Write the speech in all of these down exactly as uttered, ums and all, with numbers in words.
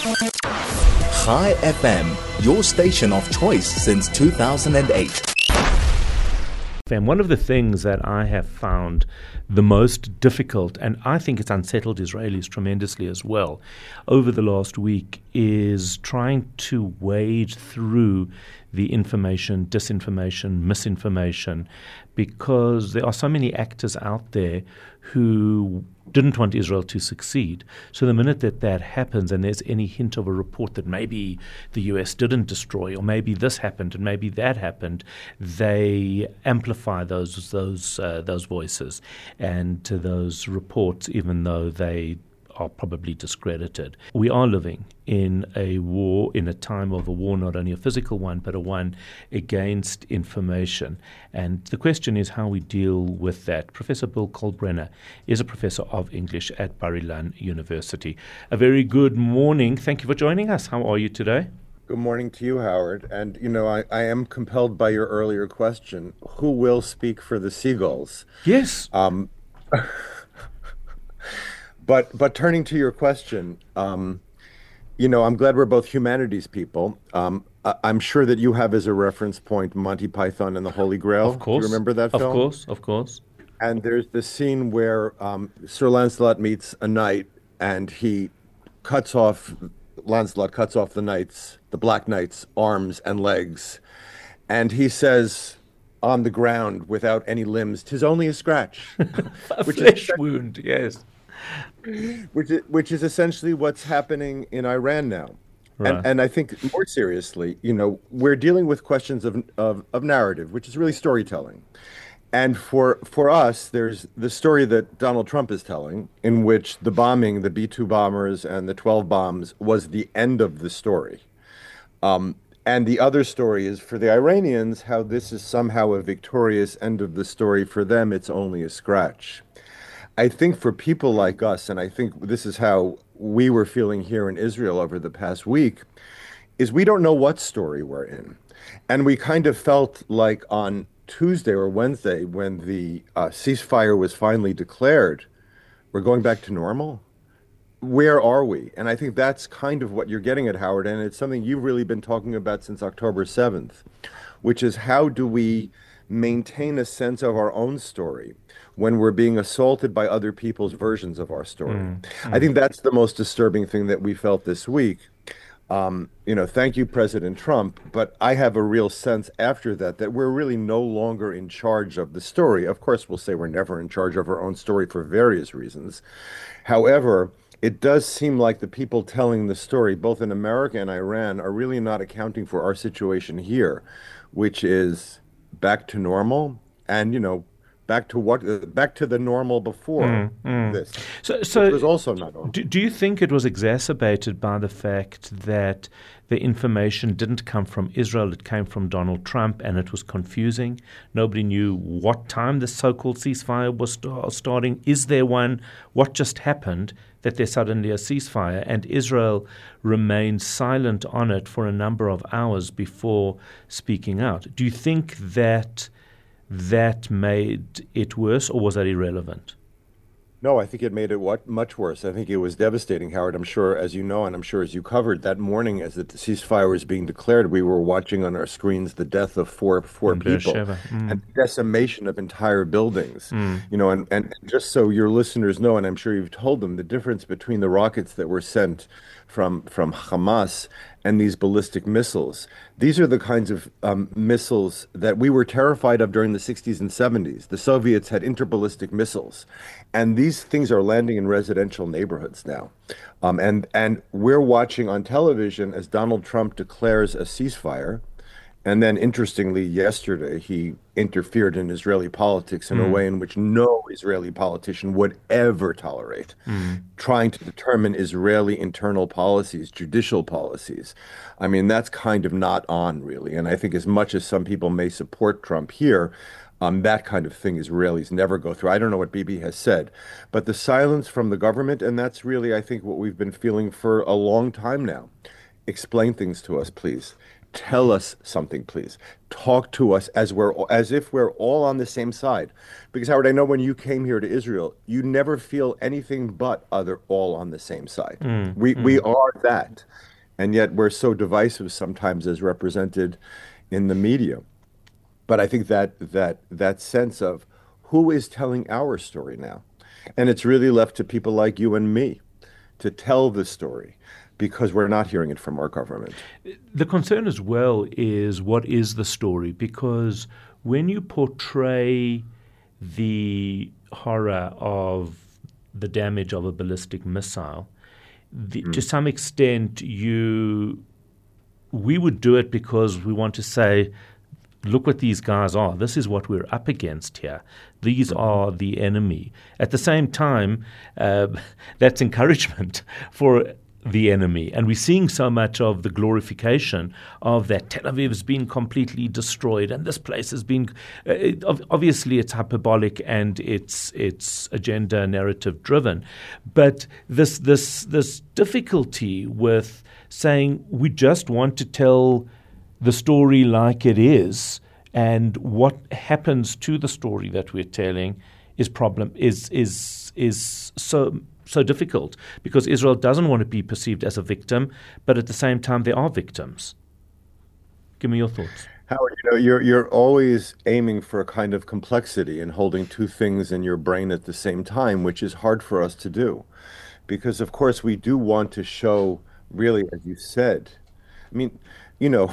Chai F M, your station of choice since two thousand eight. And one of the things that I have found the most difficult, and I think it's unsettled Israelis tremendously as well, over the last week, is trying to wade through the information, disinformation, misinformation, because there are so many actors out there who didn't want Israel to succeed. So the minute that that happens and there's any hint of a report that maybe the U S didn't destroy, or maybe this happened and maybe that happened, they amplify those those uh, those voices and to those reports, even though they are probably discredited. We are living in a war, in a time of a war, not only a physical one, but a one against information. And the question is how we deal with that. Professor Bill Kalkbrenner is a professor of English at Bar-Ilan University. A very good morning. Thank you for joining us. How are you today? Good morning to you, Howard. And, you know, I, I am compelled by your earlier question. Who will speak for the seagulls? Yes. Um, But but turning to your question, um, you know, I'm glad we're both humanities people. Um, I, I'm sure that you have as a reference point Monty Python and the Holy Grail. Of course. Do you remember that film? Of course, of course. And there's the scene where um, Sir Lancelot meets a knight and he cuts off, Lancelot cuts off the knight's, the Black Knight's arms and legs. And he says on the ground without any limbs, "'Tis only a scratch." A which flesh is, wound, yes. Which is, which is essentially what's happening in Iran now. Right. And, and I think more seriously, you know, we're dealing with questions of, of, of narrative, which is really storytelling. And for for us, there's the story that Donald Trump is telling, in which the bombing, the B two bombers and the twelve bombs was the end of the story. Um, and the other story is for the Iranians, how this is somehow a victorious end of the story. For them, it's only a scratch. I think for people like us, and I think this is how we were feeling here in Israel over the past week, is we don't know what story we're in. And we kind of felt like on Tuesday or Wednesday, when the uh, ceasefire was finally declared, we're going back to normal. Where are we? And I think that's kind of what you're getting at, Howard, and it's something you've really been talking about since October seventh, which is how do we maintain a sense of our own story when we're being assaulted by other people's versions of our story. Mm, mm. I think that's the most disturbing thing that we felt this week. Um, you know, thank you, President Trump, but I have a real sense after that that we're really no longer in charge of the story. Of course, we'll say we're never in charge of our own story for various reasons. However, it does seem like the people telling the story, both in America and Iran, are really not accounting for our situation here, which is back to normal and, you know, back to what, uh, back to the normal before mm, mm. this. So, so it was also not normal. Do, do you think it was exacerbated by the fact that the information didn't come from Israel, it came from Donald Trump, and it was confusing? Nobody knew what time the so-called ceasefire was st- starting. Is there one? What just happened that there's suddenly a ceasefire? And Israel remained silent on it for a number of hours before speaking out. Do you think that that made it worse, or was that irrelevant? No, I think it made it what much worse. I think it was devastating, Howard. I'm sure, as you know, and I'm sure as you covered, that morning as the ceasefire was being declared, we were watching on our screens the death of four four In people mm. and decimation of entire buildings. Mm. You know, and, and just so your listeners know, and I'm sure you've told them, the difference between the rockets that were sent from from Hamas and these ballistic missiles. These are the kinds of um, missiles that we were terrified of during the sixties and seventies. The Soviets had interballistic missiles, and these things are landing in residential neighborhoods now. Um, and, and we're watching on television as Donald Trump declares a ceasefire. And then, interestingly, yesterday, he interfered in Israeli politics in mm. a way in which no Israeli politician would ever tolerate, mm. trying to determine Israeli internal policies, judicial policies. I mean, that's kind of not on, really. And I think as much as some people may support Trump here, um, that kind of thing Israelis never go through. I don't know what Bibi has said, but the silence from the government, and that's really, I think, what we've been feeling for a long time now. Explain things to us, please. tell us something, please. Talk to us as we're as if we're all on the same side. Because Howard, I know when you came here to Israel, you never feel anything but other all on the same side. Mm, We we mm. are that, and yet we're so divisive sometimes as represented in the media. But I think that that that sense of who is telling our story now, and it's really left to people like you and me to tell the story because we're not hearing it from our government. The concern as well is what is the story? Because when you portray the horror of the damage of a ballistic missile, the, Mm. to some extent, you we would do it because we want to say, look what these guys are. This is what we're up against here. These are the enemy. At the same time, uh, that's encouragement for the enemy. And we're seeing so much of the glorification of that. Tel Aviv has been completely destroyed and this place has been, uh, it, obviously it's hyperbolic and it's it's agenda narrative driven. But this this this difficulty with saying we just want to tell the story like it is, and what happens to the story that we're telling is problem is is is so so difficult because Israel doesn't want to be perceived as a victim, but at the same time they are victims. Give me your thoughts. Howard, you know, you're you're always aiming for a kind of complexity and holding two things in your brain at the same time, which is hard for us to do. Because of course we do want to show, really, as you said. I mean, you know,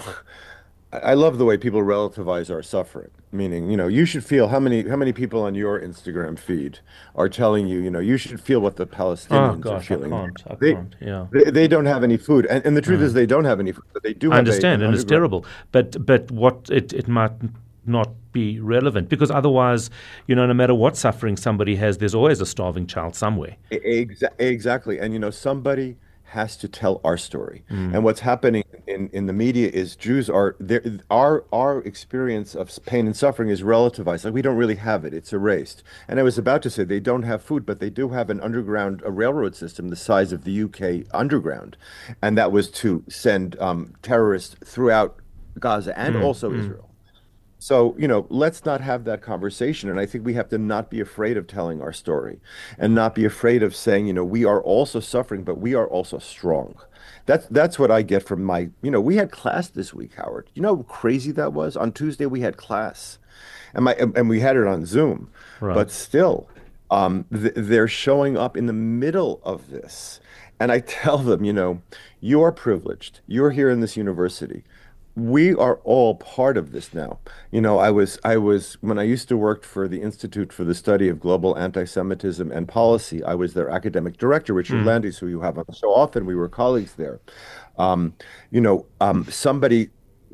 I I love the way people relativize our suffering. Meaning, you know, you should feel how many how many people on your Instagram feed are telling you, you know, you should feel what the Oh Palestinians are gosh, I feeling. can't. I They can't. Yeah. they, they don't have any food, and and the truth is Mm. they don't have any food, but they do I have a understand, an and it's underground. terrible. But but what it, it might not be relevant because otherwise, you know, no matter what suffering somebody has, there's always a starving child somewhere. Exa- Exactly. And you know, somebody has to tell our story. Mm. And what's happening in, in the media is Jews are there. Our our experience of s- pain and suffering is relativized. Like we don't really have it. It's erased. And I was about to say they don't have food, but they do have an underground, a railroad system the size of the U K underground. And that was to send um, terrorists throughout Gaza and Mm. also Mm. Israel. So, you know, let's not have that conversation. And I think we have to not be afraid of telling our story and not be afraid of saying, you know, we are also suffering, but we are also strong. That's that's what I get from my, you know, we had class this week, Howard. You know how crazy that was? On Tuesday we had class. And my and we had it on Zoom. Right. But still, um, th they're showing up in the middle of this. And I tell them, you know, you are privileged. You're here in this university. We are all part of this now. You know, I was, I was, when I used to work for the Institute for the Study of Global Anti-Semitism and Policy, I was their academic director, Richard Mm. Landis, who you have on so often. We were colleagues there. Um, you know, um, somebody,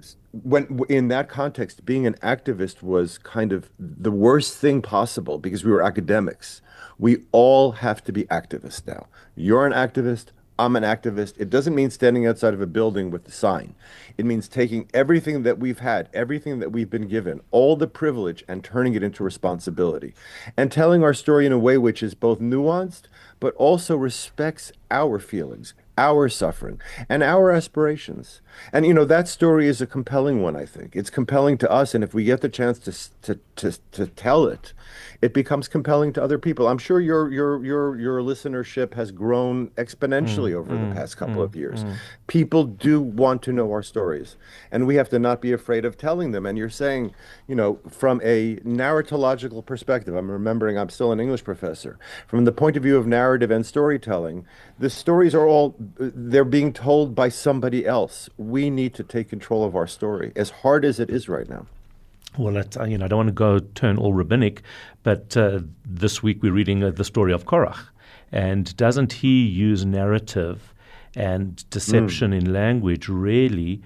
when in that context, being an activist was kind of the worst thing possible because we were academics. We all have to be activists now. You're an activist. I'm an activist. It doesn't mean standing outside of a building with the sign. It means taking everything that we've had, everything that we've been given, all the privilege, and turning it into responsibility. And telling our story in a way which is both nuanced, but also respects our feelings, our suffering, and our aspirations. And, you know, that story is a compelling one, I think. It's compelling to us, and if we get the chance to to to, to tell it, it becomes compelling to other people. I'm sure your your your your listenership has grown exponentially Mm. over the Mm. past couple Mm. of years. Mm. People do want to know our stories, and we have to not be afraid of telling them. And you're saying, you know, from a narratological perspective, I'm remembering I'm still an English professor. From the point of view of narrative and storytelling, the stories are all, they're being told by somebody else. We need to take control of our story, as hard as it is right now. Well, that's, uh, you know, I don't want to go turn all rabbinic, but uh, this week we're reading uh, the story of Korach. And doesn't he use narrative and deception in language really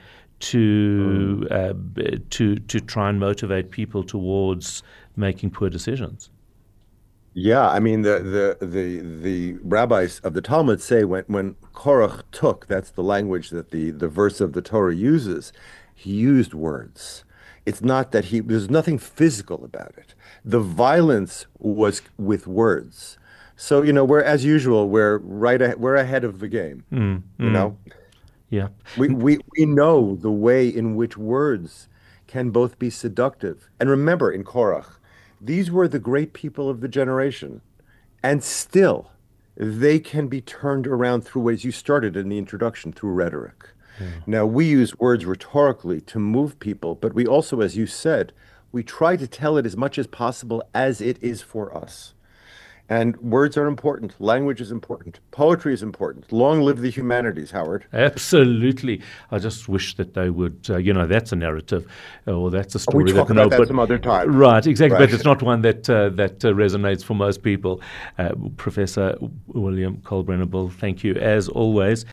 to uh, b- to to try and motivate people towards making poor decisions? Yeah, I mean the the the the rabbis of the Talmud say when when Korach took, that's the language that the the verse of the Torah uses, he used words. It's not that he there's nothing physical about it. The violence was with words. So, you know, we're as usual, we're right a, we're ahead of the game, Mm, you mm. know. Yeah. We, we, we know the way in which words can both be seductive. And remember, in Korach, these were the great people of the generation. And still, they can be turned around through ways you started in the introduction, through rhetoric. Yeah. Now, we use words rhetorically to move people, but we also, as you said, we try to tell it as much as possible as it is for us. And words are important. Language is important. Poetry is important. Long live the humanities, Howard. Absolutely. I just wish that they would, uh, you know, that's a narrative, or that's a story. We talk that, about no, that but, some other time. Right, exactly. Right. But it's not one that uh, that uh, resonates for most people. Uh, Professor William Cole-Brennable, thank you as always.